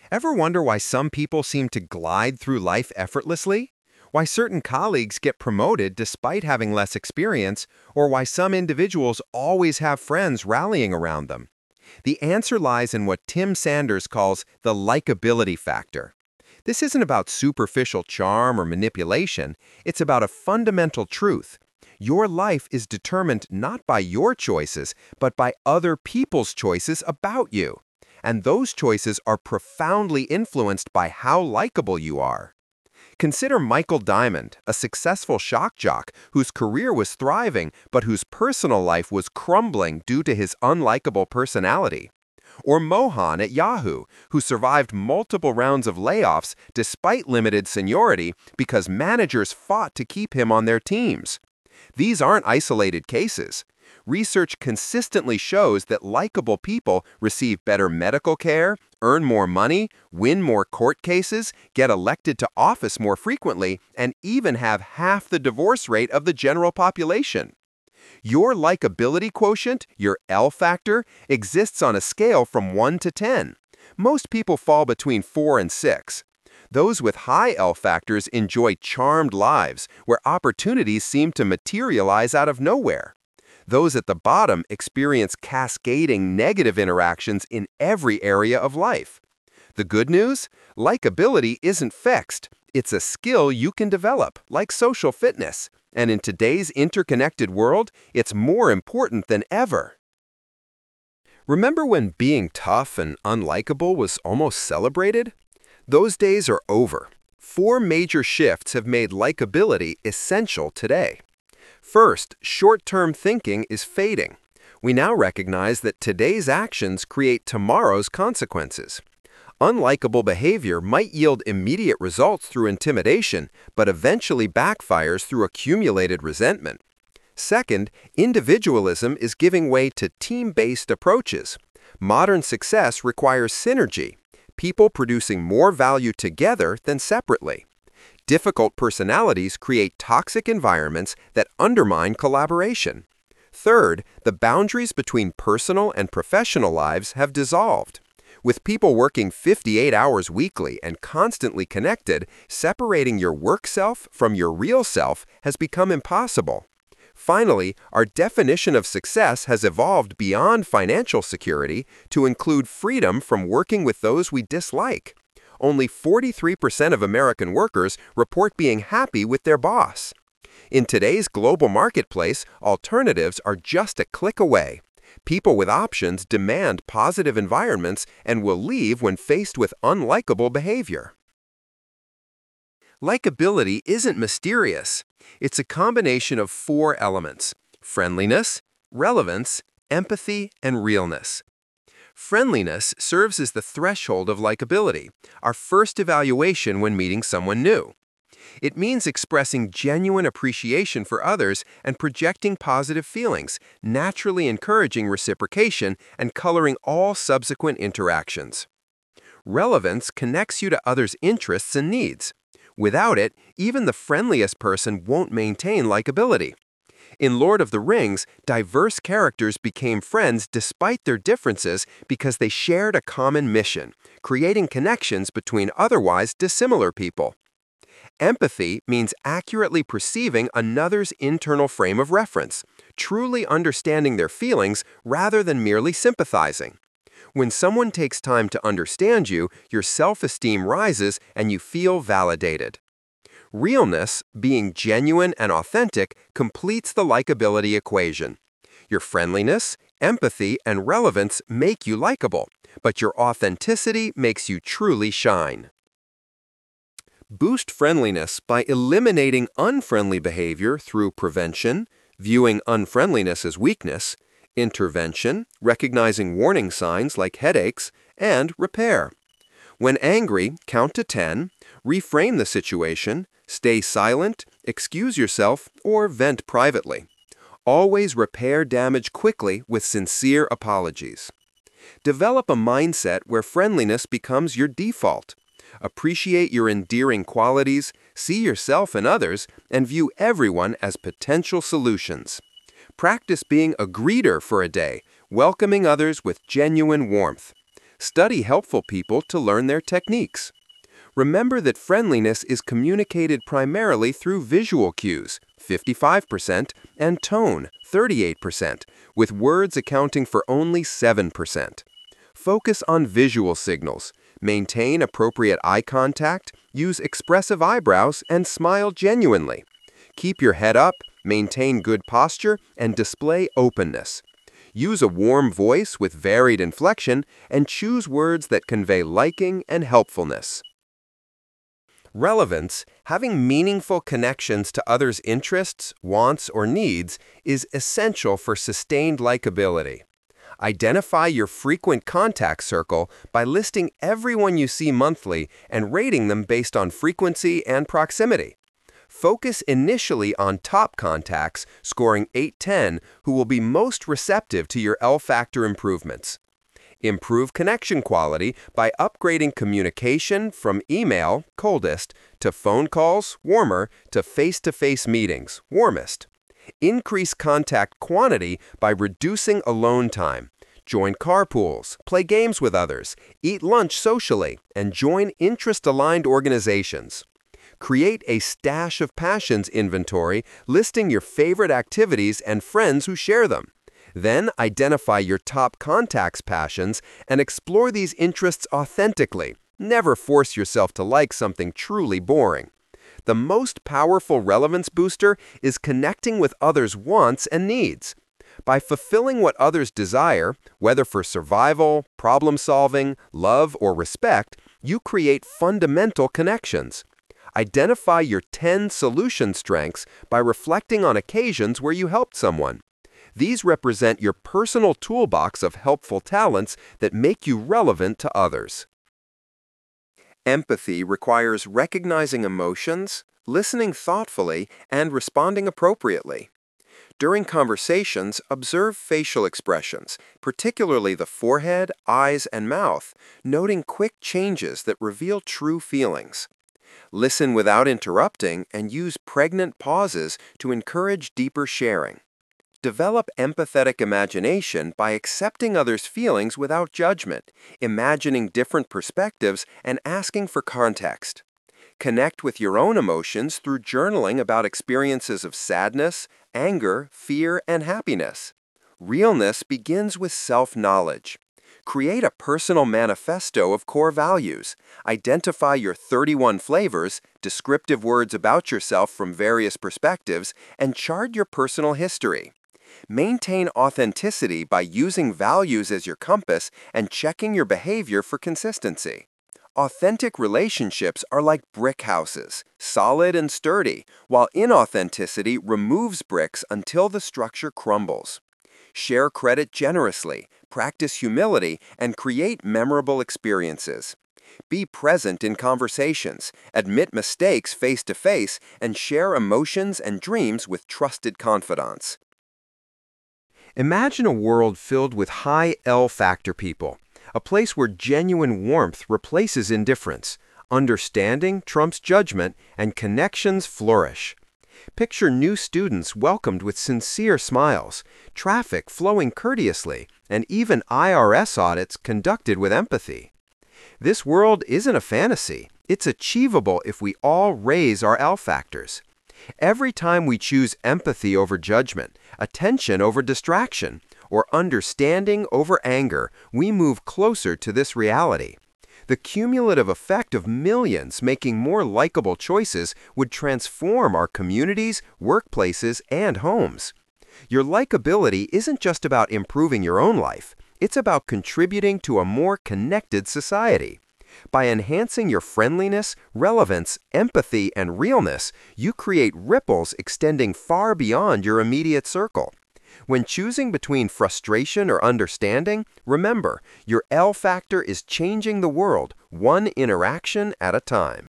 Ever wonder why some people seem to glide through life effortlessly? Why certain colleagues get promoted despite having less experience, or why some individuals always have friends rallying around them? The answer lies in what Tim Sanders calls the likability factor. This isn't about superficial charm or manipulation, it's about a fundamental truth. Your life is determined not by your choices, but by other people's choices about you. And those choices are profoundly influenced by how likable you are. Consider Michael Diamond, a successful shock jock whose career was thriving but whose personal life was crumbling due to his unlikable personality. Or Mohan at Yahoo, who survived multiple rounds of layoffs despite limited seniority because managers fought to keep him on their teams. These aren't isolated cases. Research consistently shows that likable people receive better medical care, earn more money, win more court cases, get elected to office more frequently, and even have half the divorce rate of the general population. Your likability quotient, your L factor, exists on a scale from 1 to 10. Most people fall between 4 and 6. Those with high L factors enjoy charmed lives where opportunities seem to materialize out of nowhere. Those at the bottom experience cascading negative interactions in every area of life. The good news? Likability isn't fixed. It's a skill you can develop, like social fitness. And in today's interconnected world, it's more important than ever. Remember when being tough and unlikable was almost celebrated? Those days are over. 4 major shifts have made likability essential today. First, short-term thinking is fading. We now recognize that today's actions create tomorrow's consequences. Unlikable behavior might yield immediate results through intimidation, but eventually backfires through accumulated resentment. Second, individualism is giving way to team-based approaches. Modern success requires synergy, people producing more value together than separately. Difficult personalities create toxic environments that undermine collaboration. Third, the boundaries between personal and professional lives have dissolved. With people working 58 hours weekly and constantly connected, separating your work self from your real self has become impossible. Finally, our definition of success has evolved beyond financial security to include freedom from working with those we dislike. Only 43% of American workers report being happy with their boss. In today's global marketplace, alternatives are just a click away. People with options demand positive environments and will leave when faced with unlikable behavior. Likability isn't mysterious. It's a combination of 4 elements: friendliness, relevance, empathy, and realness. Friendliness serves as the threshold of likability, our first evaluation when meeting someone new. It means expressing genuine appreciation for others and projecting positive feelings, naturally encouraging reciprocation and coloring all subsequent interactions. Relevance connects you to others' interests and needs. Without it, even the friendliest person won't maintain likability. In Lord of the Rings, diverse characters became friends despite their differences because they shared a common mission, creating connections between otherwise dissimilar people. Empathy means accurately perceiving another's internal frame of reference, truly understanding their feelings rather than merely sympathizing. When someone takes time to understand you, your self-esteem rises and you feel validated. Realness, being genuine and authentic, completes the likability equation. Your friendliness, empathy, and relevance make you likable, but your authenticity makes you truly shine. Boost friendliness by eliminating unfriendly behavior through prevention, viewing unfriendliness as weakness, intervention, recognizing warning signs like headaches, and repair. When angry, count to 10, reframe the situation, stay silent, excuse yourself, or vent privately. Always repair damage quickly with sincere apologies. Develop a mindset where friendliness becomes your default. Appreciate your endearing qualities, see yourself and others, and view everyone as potential solutions. Practice being a greeter for a day, welcoming others with genuine warmth. Study helpful people to learn their techniques. Remember that friendliness is communicated primarily through visual cues, 55%, and tone, 38%, with words accounting for only 7%. Focus on visual signals. Maintain appropriate eye contact, use expressive eyebrows, and smile genuinely. Keep your head up, maintain good posture, and display openness. Use a warm voice with varied inflection, and choose words that convey liking and helpfulness. Relevance, having meaningful connections to others' interests, wants, or needs, is essential for sustained likability. Identify your frequent contact circle by listing everyone you see monthly and rating them based on frequency and proximity. Focus initially on top contacts, scoring 8-10, who will be most receptive to your L-factor improvements. Improve connection quality by upgrading communication from email, coldest, to phone calls, warmer, to face-to-face meetings, warmest. Increase contact quantity by reducing alone time. Join carpools, play games with others, eat lunch socially, and join interest-aligned organizations. Create a stash of passions inventory listing your favorite activities and friends who share them. Then identify your top contacts' passions and explore these interests authentically. Never force yourself to like something truly boring. The most powerful relevance booster is connecting with others' wants and needs. By fulfilling what others desire, whether for survival, problem-solving, love, or respect, you create fundamental connections. Identify your 10 solution strengths by reflecting on occasions where you helped someone. These represent your personal toolbox of helpful talents that make you relevant to others. Empathy requires recognizing emotions, listening thoughtfully, and responding appropriately. During conversations, observe facial expressions, particularly the forehead, eyes, and mouth, noting quick changes that reveal true feelings. Listen without interrupting and use pregnant pauses to encourage deeper sharing. Develop empathetic imagination by accepting others' feelings without judgment, imagining different perspectives, and asking for context. Connect with your own emotions through journaling about experiences of sadness, anger, fear, and happiness. Realness begins with self-knowledge. Create a personal manifesto of core values. Identify your 31 flavors, descriptive words about yourself from various perspectives, and chart your personal history. Maintain authenticity by using values as your compass and checking your behavior for consistency. Authentic relationships are like brick houses, solid and sturdy, while inauthenticity removes bricks until the structure crumbles. Share credit generously, practice humility, and create memorable experiences. Be present in conversations, admit mistakes face-to-face, and share emotions and dreams with trusted confidants. Imagine a world filled with high L-factor people, a place where genuine warmth replaces indifference, understanding trumps judgment, and connections flourish. Picture new students welcomed with sincere smiles, traffic flowing courteously, and even IRS audits conducted with empathy. This world isn't a fantasy. It's achievable if we all raise our L-factors. Every time we choose empathy over judgment, attention over distraction, or understanding over anger, we move closer to this reality. The cumulative effect of millions making more likable choices would transform our communities, workplaces, and homes. Your likability isn't just about improving your own life. It's about contributing to a more connected society. By enhancing your friendliness, relevance, empathy, and realness, you create ripples extending far beyond your immediate circle. When choosing between frustration or understanding, remember, your L-factor is changing the world, one interaction at a time.